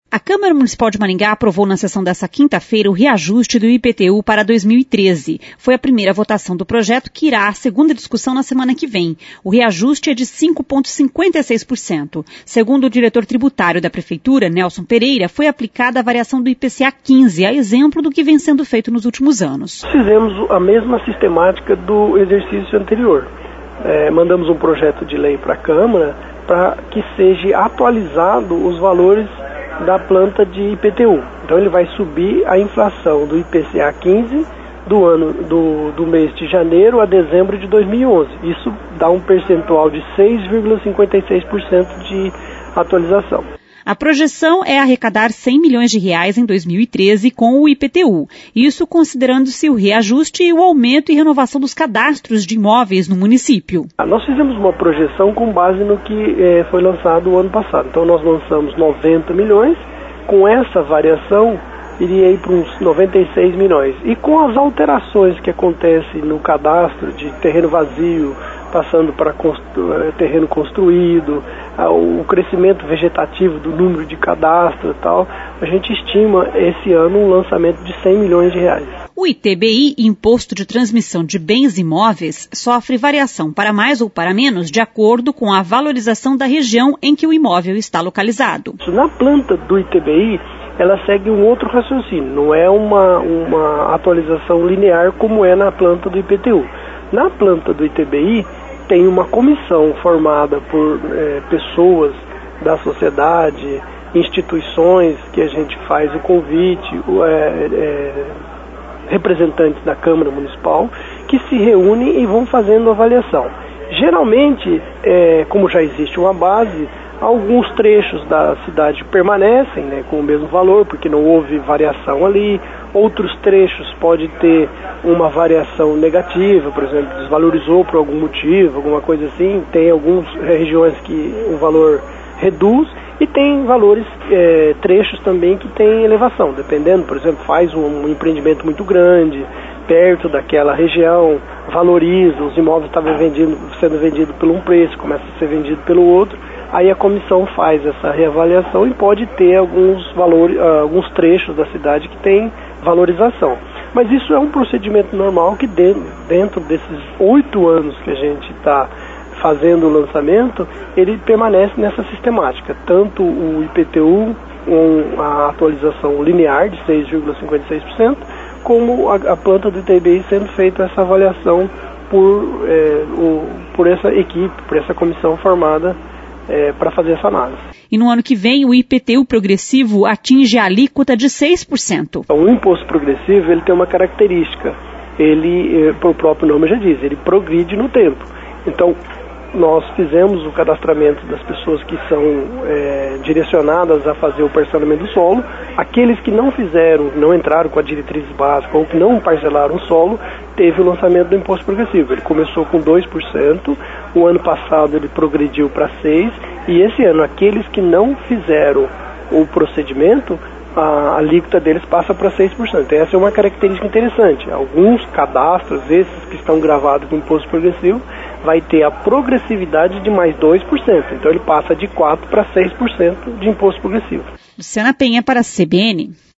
A Câmara Municipal de Maringá aprovou na sessão desta quinta-feira o reajuste do IPTU para 2013. Foi a primeira votação do projeto que irá à segunda discussão na semana que vem. O reajuste é de 5,56%. Segundo o diretor tributário da Prefeitura, Nelson Pereira, foi aplicada a variação do IPCA 15, a exemplo do que vem sendo feito nos últimos anos. Fizemos a mesma sistemática do exercício anterior. Mandamos um projeto de lei para a Câmara para que seja atualizado os valores da planta de IPTU. Então ele vai subir a inflação do IPCA 15 do mês de janeiro a dezembro de 2011. Isso dá um percentual de 6,56% de atualização. A projeção é arrecadar R$100 milhões em 2013 com o IPTU. Isso considerando-se o reajuste e o aumento e renovação dos cadastros de imóveis no município. Nós fizemos uma projeção com base no que foi lançado o ano passado. Então nós lançamos 90 milhões, com essa variação iria ir para uns 96 milhões. E com as alterações que acontecem no cadastro de terreno vazio, passando para terreno construído, o crescimento vegetativo do número de cadastro e tal, a gente estima esse ano um lançamento de R$100 milhões. O ITBI, Imposto de Transmissão de Bens Imóveis, sofre variação para mais ou para menos de acordo com a valorização da região em que o imóvel está localizado. Na planta do ITBI, ela segue um outro raciocínio, não é uma atualização linear como é na planta do IPTU. Na planta do ITBI, tem uma comissão formada por pessoas da sociedade, instituições que a gente faz o convite, representantes da Câmara Municipal, que se reúnem e vão fazendo avaliação. Geralmente, como já existe uma base, alguns trechos da cidade permanecem, com o mesmo valor, porque não houve variação ali. Outros trechos pode ter uma variação negativa, por exemplo, desvalorizou por algum motivo, alguma coisa assim. Tem algumas regiões que o valor reduz e tem valores, trechos também que tem elevação, dependendo, por exemplo, faz um empreendimento muito grande, perto daquela região, valoriza, os imóveis estavam sendo vendidos por um preço, começa a ser vendido pelo outro. Aí a comissão faz essa reavaliação e pode ter alguns trechos da cidade que tem valorização. Mas isso é um procedimento normal que dentro desses 8 anos que a gente está fazendo o lançamento, ele permanece nessa sistemática. Tanto o IPTU, com a atualização linear de 6,56%, como a planta do ITBI sendo feita essa avaliação por essa equipe, por essa comissão formada para fazer essa análise. E no ano que vem, o IPTU progressivo atinge a alíquota de 6%. O imposto progressivo ele tem uma característica. Ele, o próprio nome já diz, ele progride no tempo. Então, nós fizemos o cadastramento das pessoas que são direcionadas a fazer o parcelamento do solo. Aqueles que não entraram com a diretriz básica ou que não parcelaram o solo, teve o lançamento do imposto progressivo. Ele começou com 2%, o ano passado ele progrediu para 6%, e esse ano aqueles que não fizeram o procedimento, a alíquota deles passa para 6%. Essa é uma característica interessante. Alguns cadastros, esses que estão gravados com imposto progressivo, vai ter a progressividade de mais 2%. Então ele passa de 4% para 6% de imposto progressivo. Luciana Penha para a CBN.